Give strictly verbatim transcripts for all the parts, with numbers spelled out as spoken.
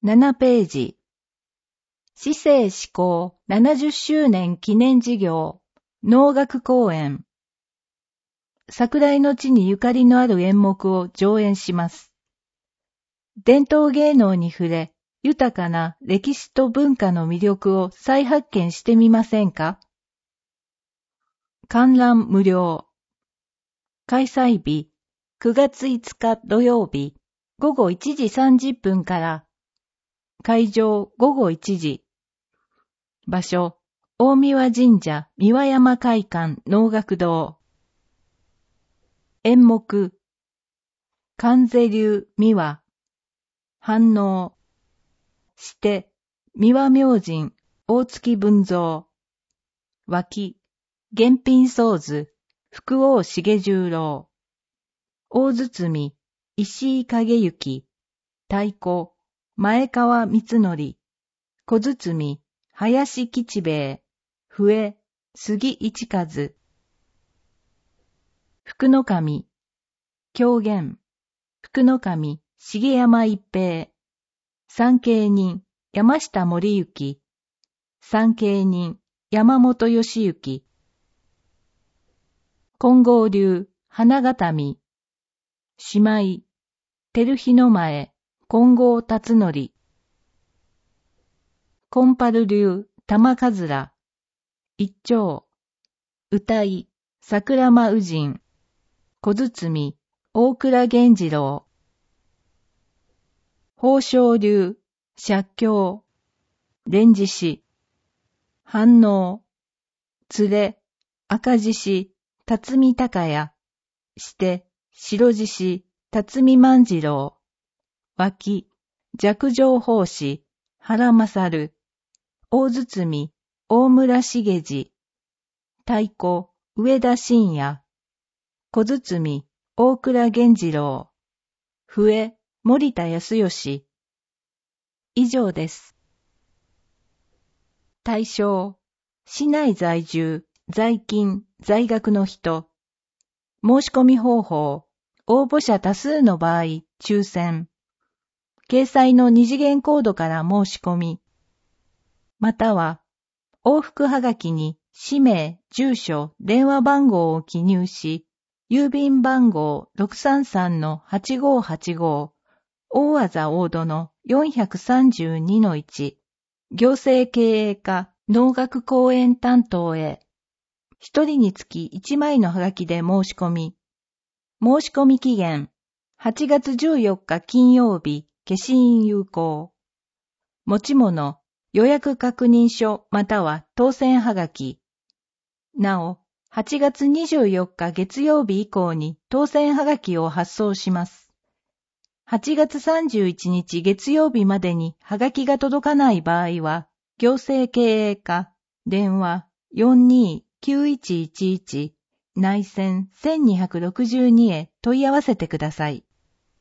ななページ。市政施行ななじゅっしゅうねん記念事業、能楽公演。桜井の地にゆかりのある演目を上演します。伝統芸能に触れ、豊かな歴史と文化の魅力を再発見してみませんか？観覧無料。開催日、くがついつか土曜日、ごごいちじさんじゅっぷんから。会場ごごいちじ。場所、大神神社三輪山会館能楽堂。演目、観世流三輪。反応、して、三輪明神、大月文蔵。脇、源品宗図、福王重十郎。大包、石井景行。太鼓、前川光則。小包、林吉兵衛。笛、杉一和。福の神、狂言、福の神、重山一平。参詣人、山下森行。参詣人、山本義行。金剛流、花形見。姉妹、照日の前、金剛辰則。コンパル流、玉桂。一丁、歌い、桜間宇人。小包、大倉源次郎。宝生流、釈教。蓮獅子。反応。連れ、赤獅子、辰巳高也。して、白獅子、辰巳万次郎。脇、寂上法師、原勝。大包、大村重次。太鼓、上田信也。小包、大倉源次郎。笛、森田康義。以上です。対象、市内在住、在勤、在学の人。申し込み方法、応募者多数の場合、抽選。掲載の二次元コードから申し込み。または、往復はがきに氏名、住所、電話番号を記入し、郵便番号 ろくさんさんのはちごはちご、大字大戸の よんさんにのいち、行政経営課能楽公演担当へ、一人につきいちまいのはがきで申し込み、申し込み期限、はちがつじゅうよっか金曜日、消印有効。持ち物、予約確認書または当選はがき。なお、はちがつにじゅうよっか月曜日以降に当選はがきを発送します。はちがつさんじゅういちにち月曜日までにはがきが届かない場合は、行政経営課、電話 よんにーきゅういちいちいち、内線せんにひゃくろくじゅうにへ問い合わせてください。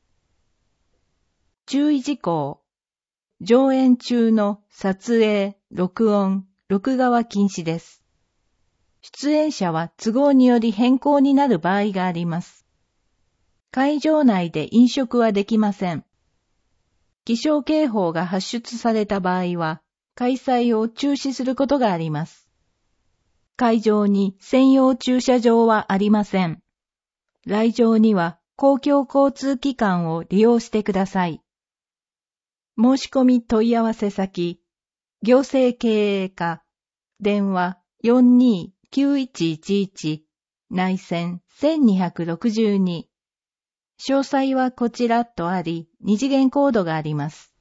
注意事項。上演中の撮影、録音、録画は禁止です。出演者は都合により変更になる場合があります。会場内で飲食はできません。気象警報が発出された場合は、開催を中止することがあります。会場に専用駐車場はありません。来場には公共交通機関を利用してください。申し込み問い合わせ先、行政経営課、電話 よんにーきゅういちいちいち、内線せんにひゃくろくじゅうに。詳細はこちらとあり、二次元コードがあります。